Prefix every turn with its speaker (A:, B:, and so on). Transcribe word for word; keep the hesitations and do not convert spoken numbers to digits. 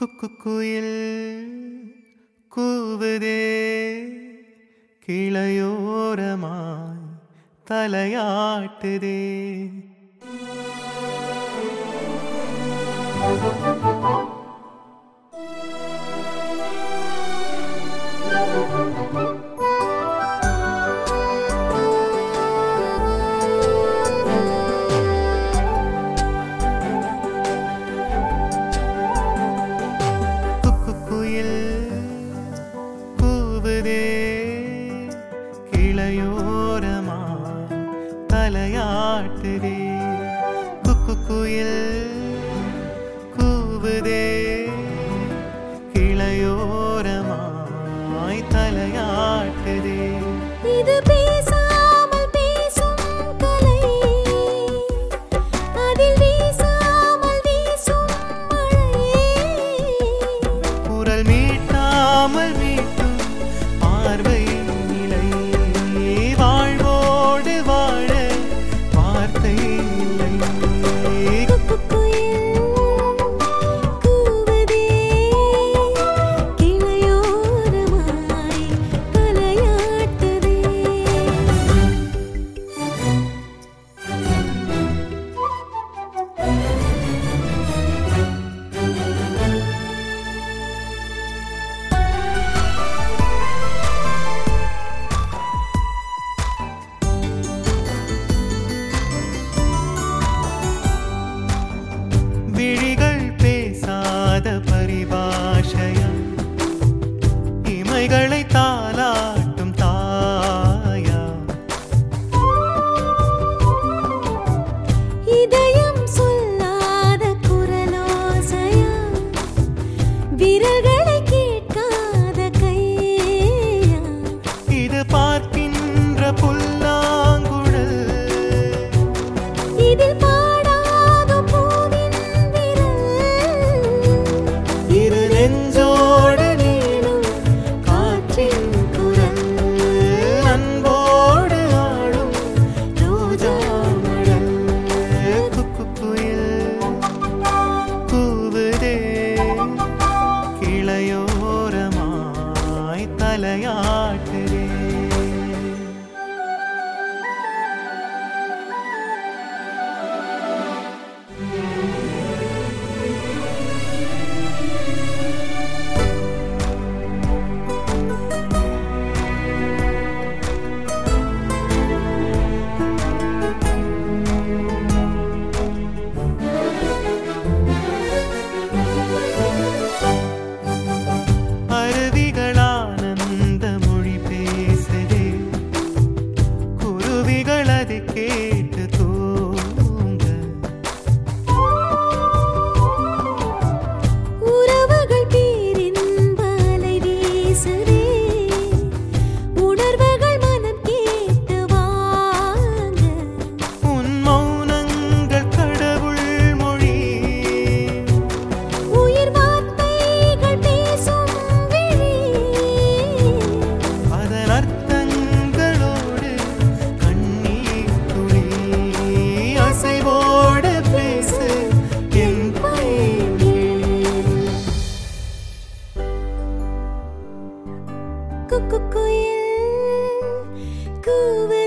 A: குக்குயில் கூவுதே கிளையோரமாய் தலையாட்டுதே. கிளையோரமாய் தலையாட்டுதே குக்குயில் கூவுதே கிளையோரமாய் தலையாட்டுதே.
B: இது பேசாமல் பேசும் கலை, அதில் வீசாமல் வீசும் மழை,
A: குரல் மீட்டாமல் மீட்டும் பார்வை விழிகள் பேசாத பரிபாஷையா இமைகளை தாலாட்டும் தாயா,
B: இதயம் சொல்லாத குரலோசையா விரல்களை கேட்காத கையா,
A: இது பார்க்கின்ற புல்லாங்குழல்
B: இதில்
A: நெஞ்சோடு நீளும் காற்றின் குரல், அன்போடு ஆடும் ரோஜா மடல். குக்குயில் கூவுதே கிளையோரமாய் தலையாட்டுதே. அருவிகளானந்த மொழி பேசுதே, குருவிகள் அதை கேட்டு தூங்க,
B: உறவுகள் பேரின்பலை வீசுதே, உணர்வுகள் மனம் கேட்டு வாங்க,
A: உன் மௌனங்கள் கடவுள் மொழி,
B: உயிர் வார்த்தைகள் பேசும்
A: அர்த்தங்களோடு கண்ணீர் துளி, அசைவோடு பேசு என் பயனே.
B: குக்குயில் கூவு